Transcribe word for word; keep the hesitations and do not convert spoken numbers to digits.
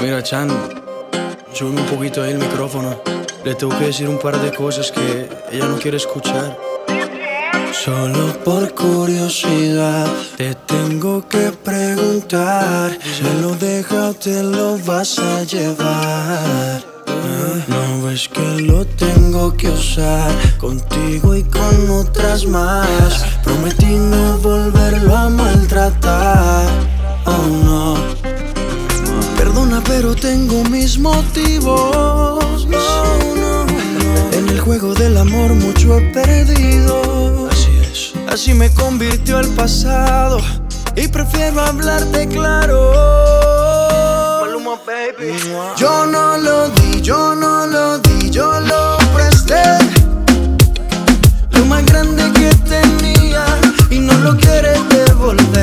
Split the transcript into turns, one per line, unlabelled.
Mira, Chan, sube un poquito ahí el micrófono. Le tengo que decir un par de cosas que ella no quiere escuchar. Solo por curiosidad te tengo que preguntar: ¿se lo deja o te lo vas a llevar? ¿No ves que lo tengo que usar contigo y con otras más? Prometí no volverlo a maltratar. Oh no. Perdona, pero tengo mis motivos. No, no, no. En el juego del amor mucho he perdido. Así es. Así me convirtió el pasado y prefiero hablarte claro. Maluma, baby. Yo no lo di, yo no lo di, yo lo presté. Lo más grande que tenía y no lo quieres devolver.